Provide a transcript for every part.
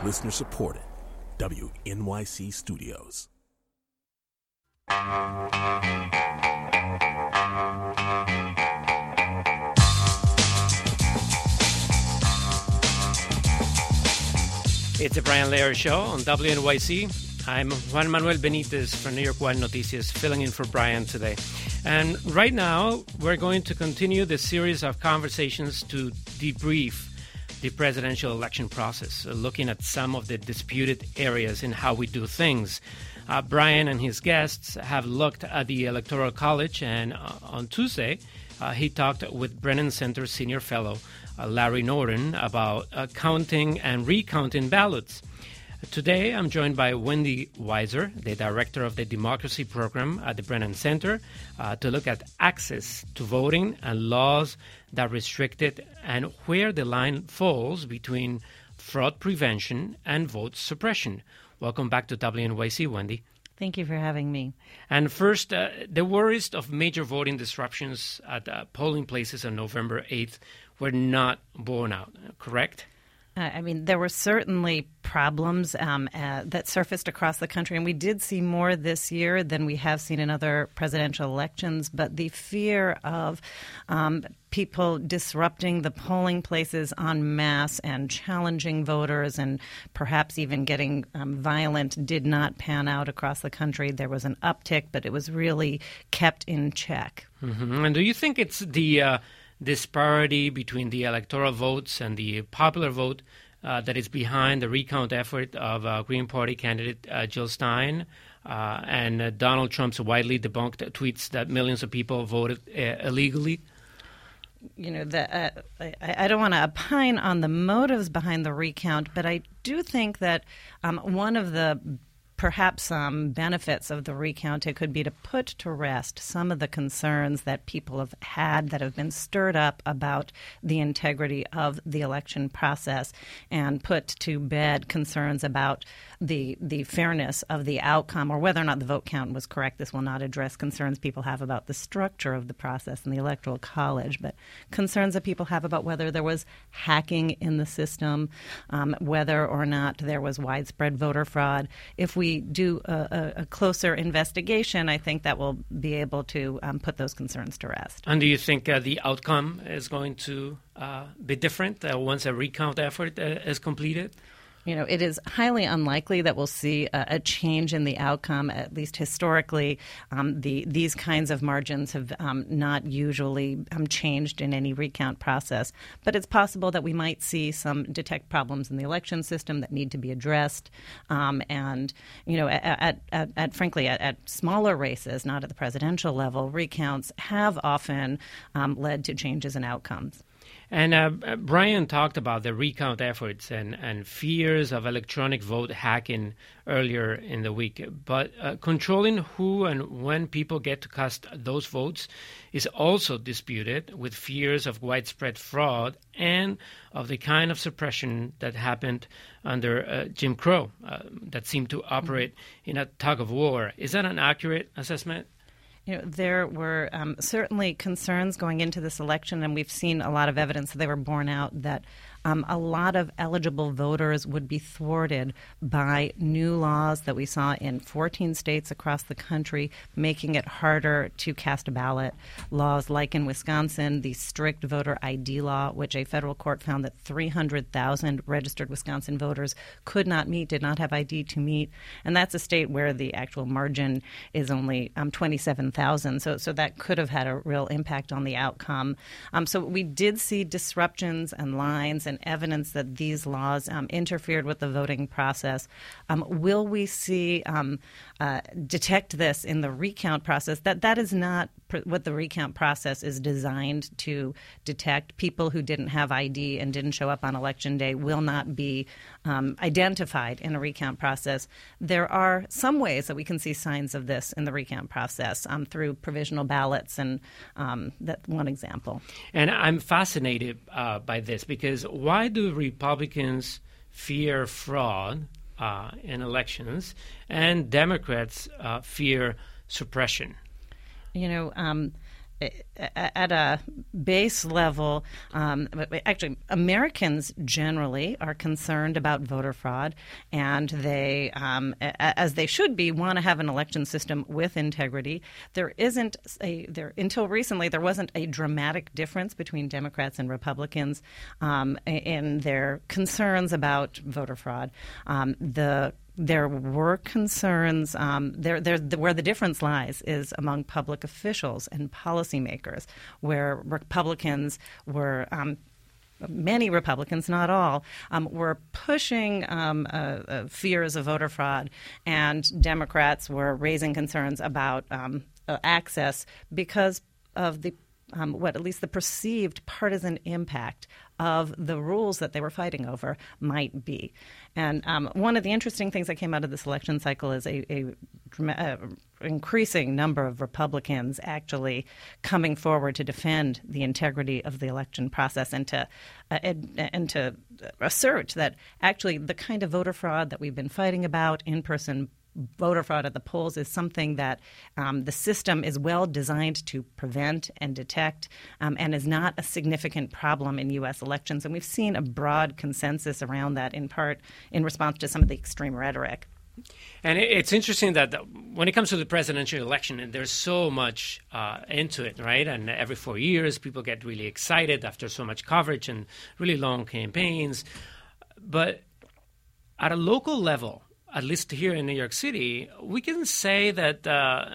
Listener supported. WNYC Studios. It's a Brian Lehrer Show on WNYC. I'm Juan Manuel Benitez from New York One Noticias, filling in for Brian today. And right now, we're going to continue the series of conversations to debrief the presidential election process, looking at some of the disputed areas in how we do things. Brian and his guests have looked at the Electoral College, and on Tuesday, he talked with Brennan Center Senior Fellow Larry Norton about counting and recounting ballots. Today, I'm joined by Wendy Weiser, the director of the Democracy Program at the Brennan Center, to look at access to voting and laws that restrict it and where the line falls between fraud prevention and vote suppression. Welcome back to WNYC, Wendy. Thank you for having me. And first, the worries of major voting disruptions at polling places on November 8th were not borne out, correct? I mean, there were certainly problems that surfaced across the country, and we did see more this year than we have seen in other presidential elections. But the fear of people disrupting the polling places en masse and challenging voters and perhaps even getting violent did not pan out across the country. There was an uptick, but it was really kept in check. Mm-hmm. And do you think it's the disparity between the electoral votes and the popular vote that is behind the recount effort of Green Party candidate Jill Stein and Donald Trump's widely debunked tweets that millions of people voted illegally? You know, I don't want to opine on the motives behind the recount, but I do think that one of the perhaps benefits of the recount, it could be to put to rest some of the concerns that people have had that have been stirred up about the integrity of the election process and put to bed concerns about the fairness of the outcome or whether or not the vote count was correct. This will not address concerns people have about the structure of the process in the Electoral College, but concerns that people have about whether there was hacking in the system, whether or not there was widespread voter fraud. If we do a closer investigation, I think that will be able to put those concerns to rest. And do you think the outcome is going to be different once a recount effort is completed? You know, it is highly unlikely that we'll see a change in the outcome. At least historically, these kinds of margins have not usually changed in any recount process. But it's possible that we might see some detect problems in the election system that need to be addressed. And you know, frankly, at smaller races, not at the presidential level, recounts have often led to changes in outcomes. And Brian talked about the recount efforts and fears of electronic vote hacking earlier in the week. But controlling who and when people get to cast those votes is also disputed, with fears of widespread fraud and of the kind of suppression that happened under Jim Crow that seemed to operate in a tug of war. Is that an accurate assessment? You know, there were certainly concerns going into this election, and we've seen a lot of evidence that they were borne out that a lot of eligible voters would be thwarted by new laws that we saw in 14 states across the country, making it harder to cast a ballot. Laws like in Wisconsin, the strict voter ID law, which a federal court found that 300,000 registered Wisconsin voters could not meet, did not have ID to meet. And that's a state where the actual margin is only 27,000. So that could have had a real impact on the outcome. So we did see disruptions and lines and evidence that these laws interfered with the voting process. Will we see detect this in the recount process? That is not what the recount process is designed to detect. People who didn't have ID and didn't show up on Election Day will not be identified in a recount process. There are some ways that we can see signs of this in the recount process through provisional ballots, and that's one example. And I'm fascinated by this because why do Republicans fear fraud in elections and Democrats fear suppression? You know, at a base level, actually, Americans generally are concerned about voter fraud, and they, as they should be, want to have an election system with integrity. Until recently, there wasn't a dramatic difference between Democrats and Republicans in their concerns about voter fraud. There were concerns. Where the difference lies is among public officials and policymakers, where Republicans were. Many Republicans, not all, were pushing fears of voter fraud, and Democrats were raising concerns about access because of the what at least the perceived partisan impact of the rules that they were fighting over might be. And one of the interesting things that came out of this election cycle is a increasing number of Republicans actually coming forward to defend the integrity of the election process and to assert that actually the kind of voter fraud that we've been fighting about, in-person voter fraud at the polls, is something that the system is well designed to prevent and detect and is not a significant problem in U.S. elections. And we've seen a broad consensus around that, in part in response to some of the extreme rhetoric. And it's interesting that when it comes to the presidential election, and there's so much into it, right? And every 4 years, people get really excited after so much coverage and really long campaigns. But at a local level, at least here in New York City, we can say that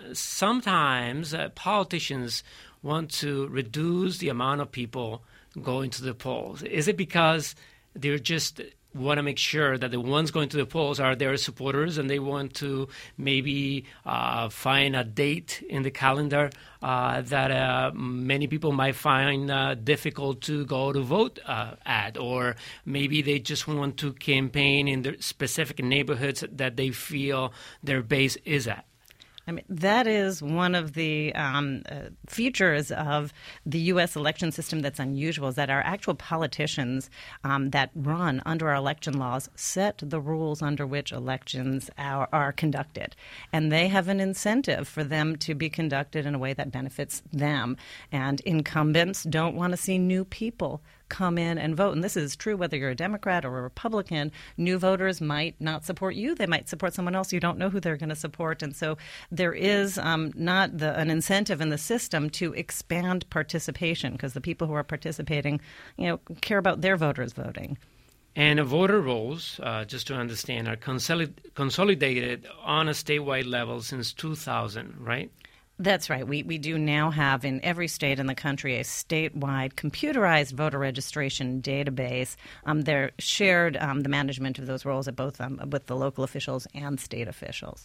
sometimes politicians want to reduce the amount of people going to the polls. Is it because they're just want to make sure that the ones going to the polls are their supporters, and they want to maybe find a date in the calendar that many people might find difficult to go to vote at, or maybe they just want to campaign in the specific neighborhoods that they feel their base is at? I mean, that is one of the features of the U.S. election system that's unusual, is that our actual politicians that run under our election laws set the rules under which elections are conducted. And they have an incentive for them to be conducted in a way that benefits them. And incumbents don't want to see new people come in and vote. And this is true whether you're a Democrat or a Republican. New voters might not support you. They might support someone else. You don't know who they're going to support. And so there is not an incentive in the system to expand participation, because the people who are participating, care about their voters voting. And voter rolls, just to understand, are consolidated on a statewide level since 2000, right? That's right. We do now have in every state in the country a statewide computerized voter registration database. They're shared, the management of those rolls at both with the local officials and state officials.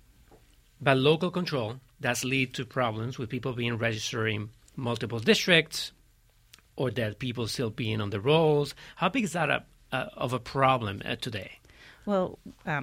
But local control does lead to problems with people being registered in multiple districts, or that people still being on the rolls. How big is that of a problem today? Well,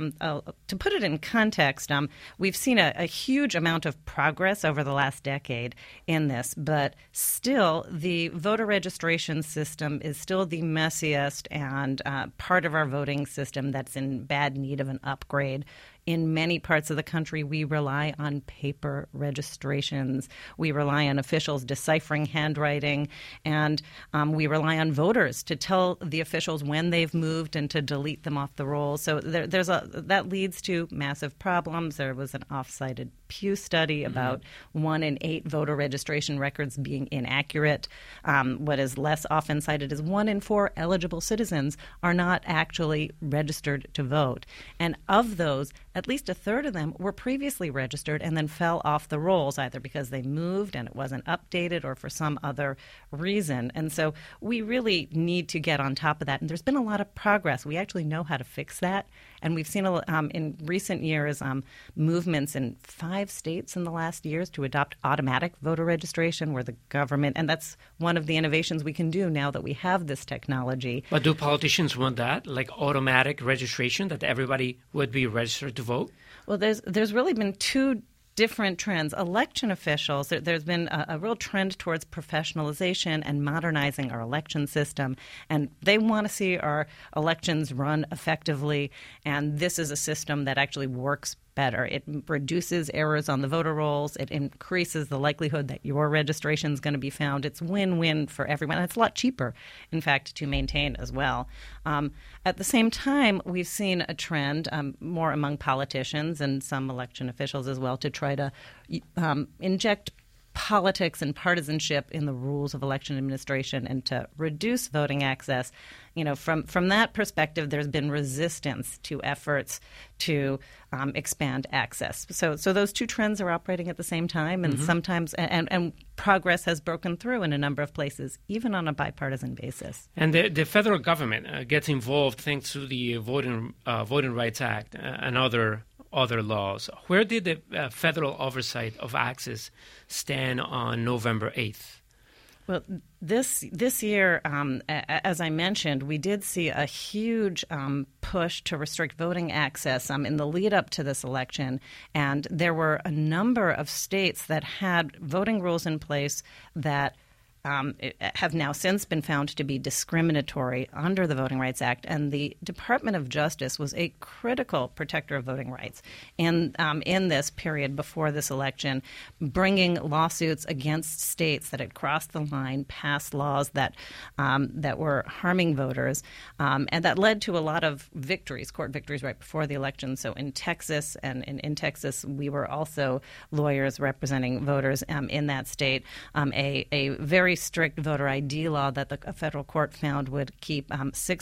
to put it in context, we've seen a huge amount of progress over the last decade in this, but still the voter registration system is still the messiest and part of our voting system that's in bad need of an upgrade. In many parts of the country, we rely on paper registrations. We rely on officials deciphering handwriting, and we rely on voters to tell the officials when they've moved and to delete them off the roll. So that leads to massive problems. There was an off-cited Pew study about 1 in 8 voter registration records being inaccurate. What is less often cited is 1 in 4 eligible citizens are not actually registered to vote. And of those, at least a third of them were previously registered and then fell off the rolls, either because they moved and it wasn't updated or for some other reason. And so we really need to get on top of that. And there's been a lot of progress. We actually know how to fix that. And we've seen in recent years movements in 5 states in the last years to adopt automatic voter registration, where the government, and that's one of the innovations we can do now that we have this technology. But do politicians want that, like automatic registration, that everybody would be registered to vote? Well, there's really been 2 different trends. Election officials, there's been a real trend towards professionalization and modernizing our election system, and they want to see our elections run effectively, and this is a system that actually works better. It reduces errors on the voter rolls. It increases the likelihood that your registration is going to be found. It's win-win for everyone. And it's a lot cheaper, in fact, to maintain as well. At the same time, we've seen a trend more among politicians and some election officials as well to try to inject politics and partisanship in the rules of election administration and to reduce voting access. From that perspective, there's been resistance to efforts to expand access. So those two trends are operating at the same time, and sometimes and progress has broken through in a number of places, even on a bipartisan basis. And the federal government gets involved thanks to the Voting Rights Act and other laws. Where did the federal oversight of access stand on November 8th? Well, this year, as I mentioned, we did see a huge push to restrict voting access in the lead up to this election. And there were a number of states that had voting rules in place that have now since been found to be discriminatory under the Voting Rights Act, and the Department of Justice was a critical protector of voting rights in this period before this election, bringing lawsuits against states that had crossed the line, passed laws that were harming voters, and that led to a lot of victories, court victories right before the election. So in Texas, and in Texas, we were also lawyers representing voters in that state. A very strict voter ID law that a federal court found would keep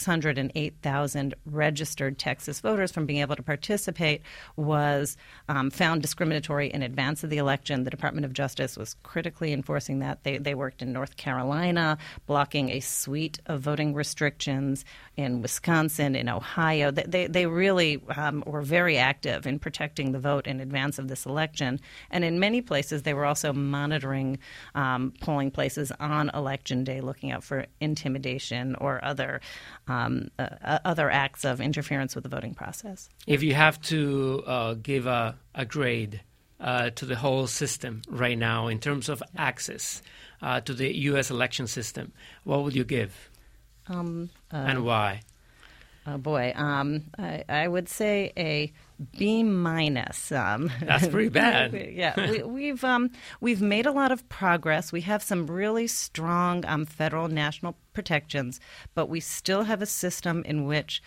608,000 registered Texas voters from being able to participate was found discriminatory in advance of the election. The Department of Justice was critically enforcing that. They worked in North Carolina, blocking a suite of voting restrictions in Wisconsin, in Ohio. They really were very active in protecting the vote in advance of this election. And in many places, they were also monitoring polling places on Election Day, looking out for intimidation or other acts of interference with the voting process. If you have to give a grade to the whole system right now in terms of access to the U.S. election system, what would you give? And why? Oh boy, I would say a B-. That's pretty bad. Yeah, we've made a lot of progress. We have some really strong federal national protections, but we still have a system in which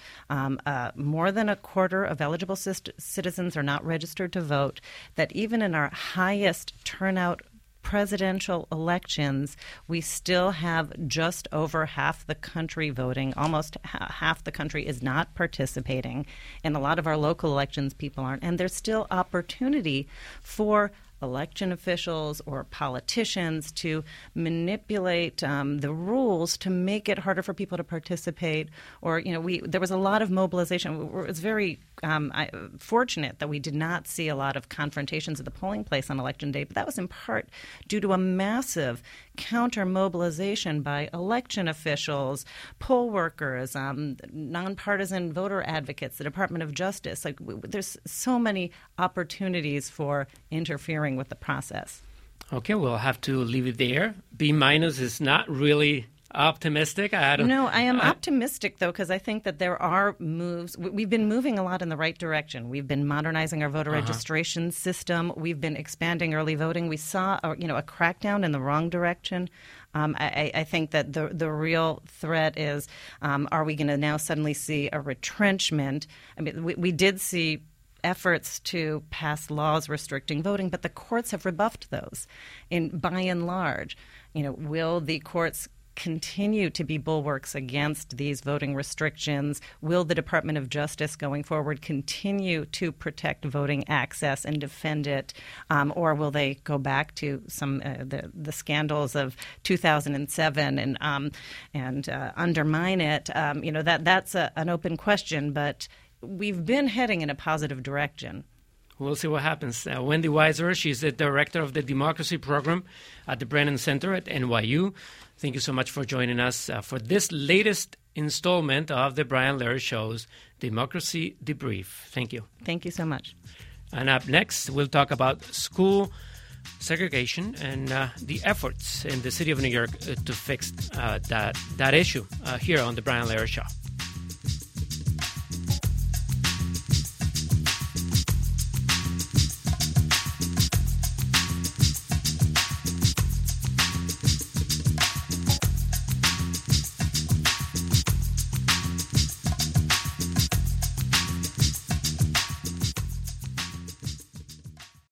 more than a quarter of eligible citizens are not registered to vote. That even in our highest turnout presidential elections, we still have just over half the country voting. Almost half the country is not participating. In a lot of our local elections, people aren't. And there's still opportunity for election officials or politicians to manipulate the rules to make it harder for people to participate. Or, there was a lot of mobilization. It was very fortunate that we did not see a lot of confrontations at the polling place on Election Day, but that was in part due to a massive counter-mobilization by election officials, poll workers, nonpartisan voter advocates, the Department of Justice. There's so many opportunities for interfering with the process. Okay, we'll have to leave it there. B- is not really optimistic. No, I am optimistic, though, because I think that there are moves. We've been moving a lot in the right direction. We've been modernizing our voter registration system. We've been expanding early voting. We saw a crackdown in the wrong direction. I think that the real threat is, are we going to now suddenly see a retrenchment? I mean, we did see efforts to pass laws restricting voting, but the courts have rebuffed those. By and large, will the courts continue to be bulwarks against these voting restrictions? Will the Department of Justice going forward continue to protect voting access and defend it? Or will they go back to some the scandals of 2007 and undermine it? That's an open question, but we've been heading in a positive direction. We'll see what happens. Wendy Weiser, she's the director of the Democracy Program at the Brennan Center at NYU. Thank you so much for joining us for this latest installment of the Brian Lehrer Show's Democracy Debrief. Thank you. Thank you so much. And up next, we'll talk about school segregation and the efforts in the city of New York to fix that issue here on the Brian Lehrer Show.